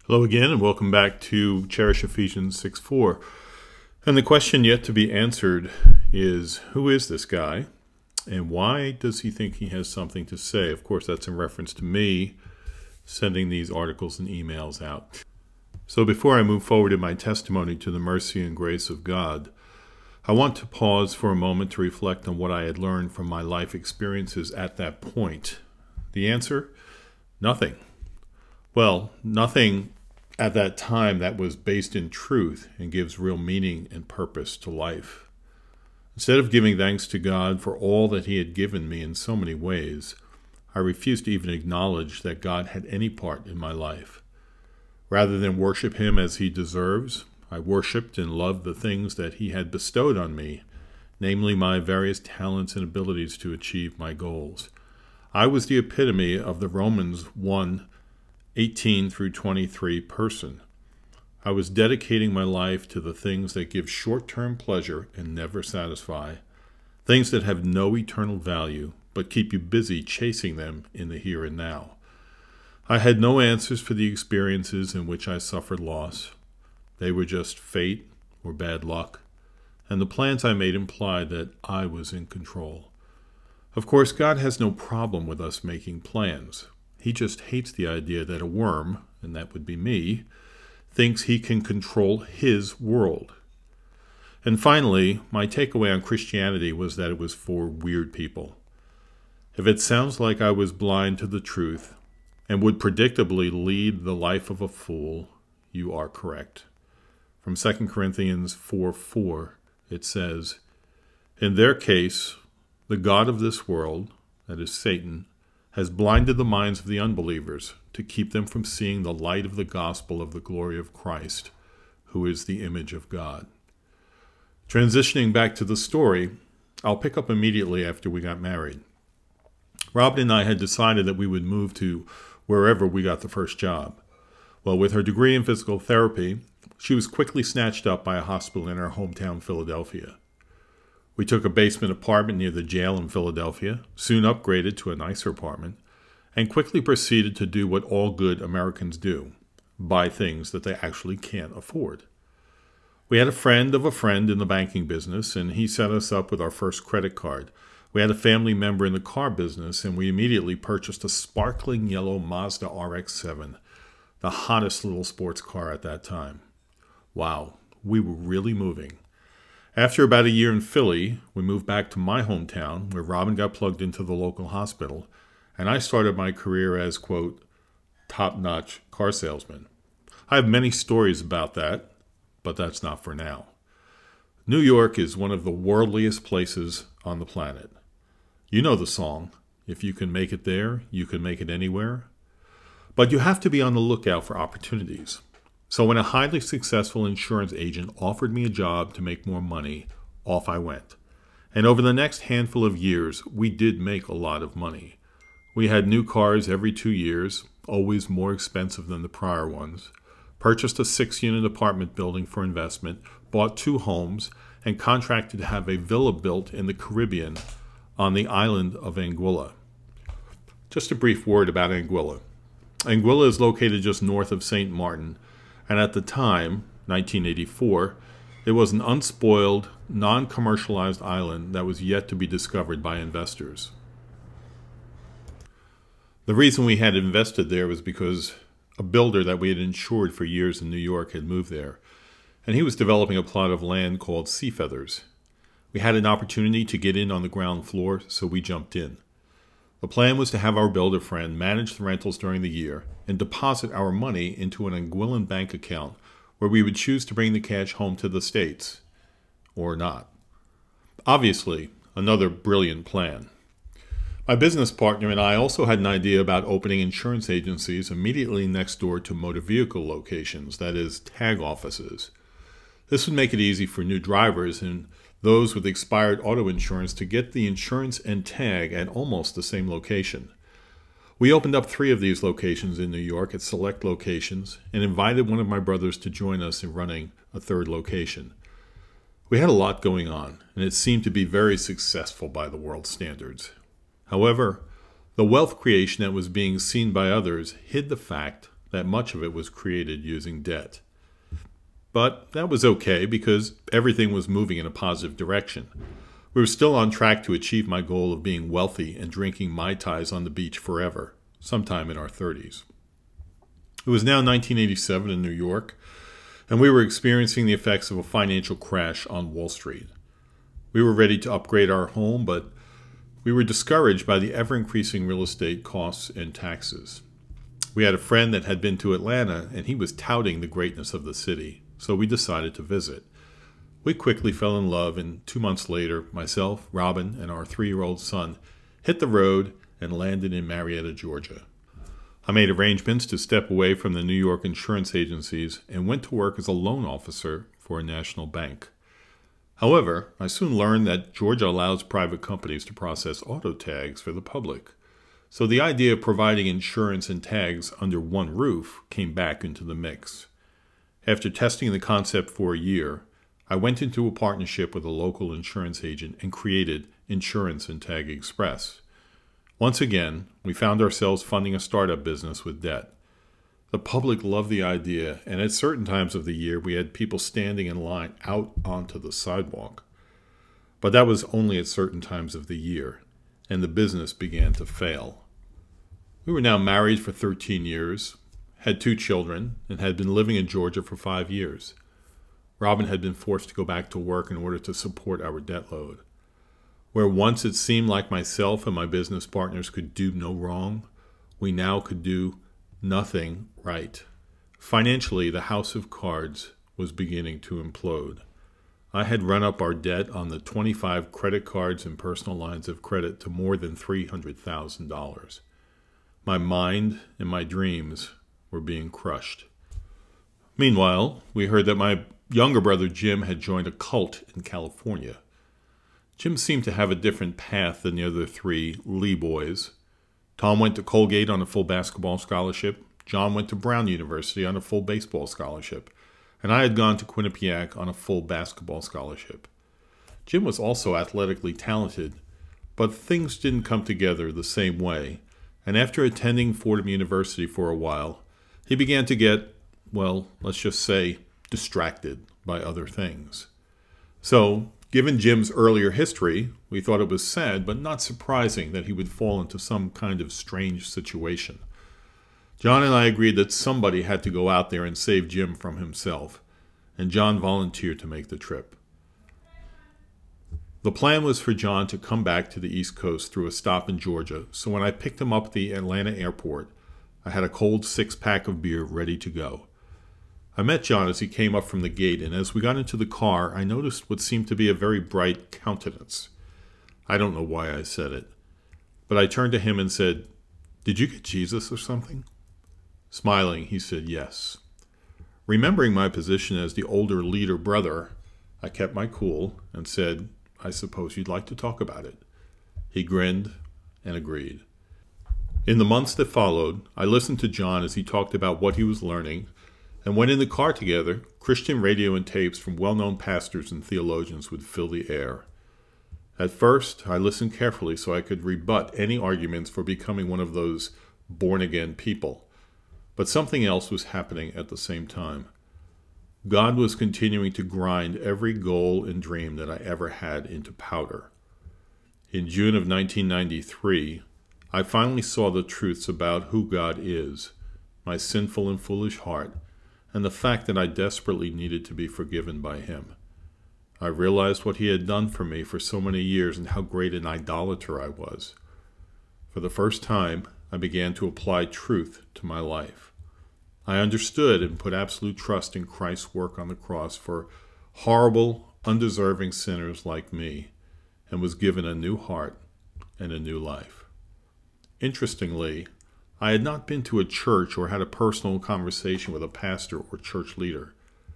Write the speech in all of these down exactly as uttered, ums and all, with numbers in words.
Hello again, and welcome back to Cherish Ephesians six four. And the question yet to be answered is, who is this guy? And why does he think he has something to say? Of course, that's in reference to me sending these articles and emails out. So before I move forward in my testimony to the mercy and grace of God, I want to pause for a moment to reflect on what I had learned from my life experiences at that point. The answer? Nothing. Well, nothing at that time that was based in truth and gives real meaning and purpose to life. Instead of giving thanks to God for all that he had given me in so many ways, I refused to even acknowledge that God had any part in my life. Rather than worship him as he deserves, I worshiped and loved the things that he had bestowed on me, namely my various talents and abilities to achieve my goals. I was the epitome of the Romans one eighteen through twenty-three person. I was dedicating my life to the things that give short-term pleasure and never satisfy, things that have no eternal value but keep you busy chasing them in the here and now. I had no answers for the experiences in which I suffered loss. They were just fate or bad luck, and the plans I made implied that I was in control. Of course, God has no problem with us making plans. He just hates the idea that a worm, and that would be me, thinks he can control his world. And finally, my takeaway on Christianity was that it was for weird people. If it sounds like I was blind to the truth and would predictably lead the life of a fool, you are correct. From Second Corinthians four four, it says, "In their case, the god of this world, that is Satan, has blinded the minds of the unbelievers to keep them from seeing the light of the gospel of the glory of Christ, who is the image of God." Transitioning back to the story, I'll pick up immediately after we got married. Robin and I had decided that we would move to wherever we got the first job. Well, with her degree in physical therapy, she was quickly snatched up by a hospital in our hometown, Philadelphia. We took a basement apartment near the jail in Philadelphia, soon upgraded to a nicer apartment, and quickly proceeded to do what all good Americans do, buy things that they actually can't afford. We had a friend of a friend in the banking business, and he set us up with our first credit card. We had a family member in the car business, and we immediately purchased a sparkling yellow Mazda R X seven, the hottest little sports car at that time. Wow, we were really moving. After about a year in Philly, we moved back to my hometown, where Robin got plugged into the local hospital, and I started my career as, quote, top-notch car salesman. I have many stories about that, but that's not for now. New York is one of the worldliest places on the planet. You know the song, "If you can make it there, you can make it anywhere." But you have to be on the lookout for opportunities. So when a highly successful insurance agent offered me a job to make more money, off I went. And over the next handful of years, we did make a lot of money. We had new cars every two years, always more expensive than the prior ones, purchased a six-unit apartment building for investment, bought two homes, and contracted to have a villa built in the Caribbean on the island of Anguilla. Just a brief word about Anguilla. Anguilla is located just north of Saint Martin, and at the time, nineteen eighty-four, it was an unspoiled, non-commercialized island that was yet to be discovered by investors. The reason we had invested there was because a builder that we had insured for years in New York had moved there, and he was developing a plot of land called Sea Feathers. We had an opportunity to get in on the ground floor, so we jumped in. The plan was to have our builder friend manage the rentals during the year and deposit our money into an Anguillan bank account where we would choose to bring the cash home to the States, or not. Obviously, another brilliant plan. My business partner and I also had an idea about opening insurance agencies immediately next door to motor vehicle locations, that is, tag offices. This would make it easy for new drivers and those with expired auto insurance to get the insurance and tag at almost the same location. We opened up three of these locations in New York at select locations and invited one of my brothers to join us in running a third location. We had a lot going on, and it seemed to be very successful by the world standards. However, the wealth creation that was being seen by others hid the fact that much of it was created using debt. But that was okay because everything was moving in a positive direction. We were still on track to achieve my goal of being wealthy and drinking Mai Tais on the beach forever, sometime in our thirties. It was now nineteen eighty-seven in New York, and we were experiencing the effects of a financial crash on Wall Street. We were ready to upgrade our home, but we were discouraged by the ever-increasing real estate costs and taxes. We had a friend that had been to Atlanta, and he was touting the greatness of the city, so we decided to visit. We quickly fell in love, and two months later, myself, Robin, and our three-year-old son hit the road and landed in Marietta, Georgia. I made arrangements to step away from the New York insurance agencies and went to work as a loan officer for a national bank. However, I soon learned that Georgia allows private companies to process auto tags for the public. So the idea of providing insurance and tags under one roof came back into the mix. After testing the concept for a year, I went into a partnership with a local insurance agent and created Insurance and Tag Express. Once again, we found ourselves funding a startup business with debt. The public loved the idea, and at certain times of the year, we had people standing in line out onto the sidewalk. But that was only at certain times of the year, and the business began to fail. We were now married for thirteen years, had two children, and had been living in Georgia for five years. Robin had been forced to go back to work in order to support our debt load. Where once it seemed like myself and my business partners could do no wrong, we now could do nothing right. Financially, the house of cards was beginning to implode. I had run up our debt on the twenty-five credit cards and personal lines of credit to more than three hundred thousand dollars. My mind and my dreams were being crushed. Meanwhile, we heard that my younger brother Jim had joined a cult in California. Jim seemed to have a different path than the other three Lee boys. Tom went to Colgate on a full basketball scholarship. John went to Brown University on a full baseball scholarship. And I had gone to Quinnipiac on a full basketball scholarship. Jim was also athletically talented, but things didn't come together the same way. And after attending Fordham University for a while, he began to get, well, let's just say, distracted by other things. So, given Jim's earlier history, we thought it was sad but not surprising that he would fall into some kind of strange situation. John and I agreed that somebody had to go out there and save Jim from himself, and John volunteered to make the trip. The plan was for John to come back to the East Coast through a stop in Georgia, so when I picked him up at the Atlanta airport, I had a cold six-pack of beer ready to go. I met John as he came up from the gate, and as we got into the car, I noticed what seemed to be a very bright countenance. I don't know why I said it, but I turned to him and said, "Did you get Jesus or something?" Smiling, he said yes. Remembering my position as the older leader brother, I kept my cool and said, "I suppose you'd like to talk about it." He grinned and agreed. In the months that followed, I listened to John as he talked about what he was learning, and when in the car together, Christian radio and tapes from well-known pastors and theologians would fill the air. At first, I listened carefully so I could rebut any arguments for becoming one of those born-again people. But something else was happening at the same time. God was continuing to grind every goal and dream that I ever had into powder. In June of nineteen ninety-three, I finally saw the truths about who God is, my sinful and foolish heart, and the fact that I desperately needed to be forgiven by Him. I realized what He had done for me for so many years and how great an idolater I was. For the first time, I began to apply truth to my life. I understood and put absolute trust in Christ's work on the cross for horrible, undeserving sinners like me, and was given a new heart and a new life. Interestingly, I had not been to a church or had a personal conversation with a pastor or church leader.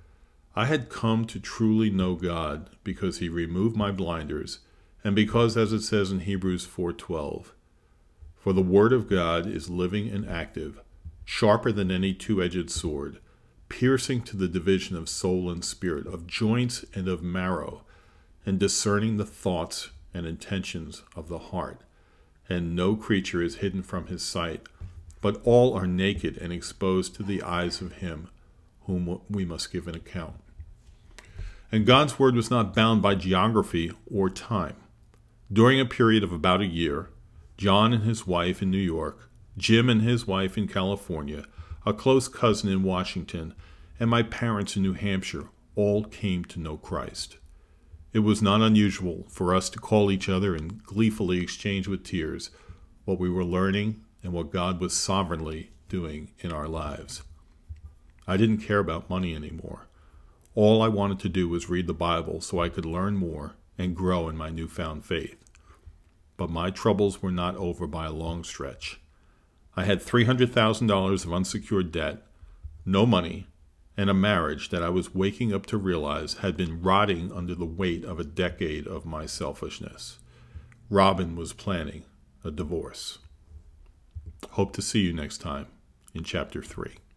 I had come to truly know God because He removed my blinders, and because, as it says in Hebrews four twelve, "For the Word of God is living and active, sharper than any two-edged sword, piercing to the division of soul and spirit, of joints and of marrow, and discerning the thoughts and intentions of the heart. And no creature is hidden from His sight, but all are naked and exposed to the eyes of him whom we must give an account. And God's word was not bound by geography or time. During a period of about a year, John and his wife in New York, Jim and his wife in California, a close cousin in Washington, and my parents in New Hampshire all came to know Christ. It was not unusual for us to call each other and gleefully exchange with tears what we were learning and what God was sovereignly doing in our lives. I didn't care about money anymore. All I wanted to do was read the Bible so I could learn more and grow in my newfound faith. But my troubles were not over by a long stretch. I had three hundred thousand dollars of unsecured debt, no money, and a marriage that I was waking up to realize had been rotting under the weight of a decade of my selfishness. Robin was planning a divorce. Hope to see you next time in Chapter three.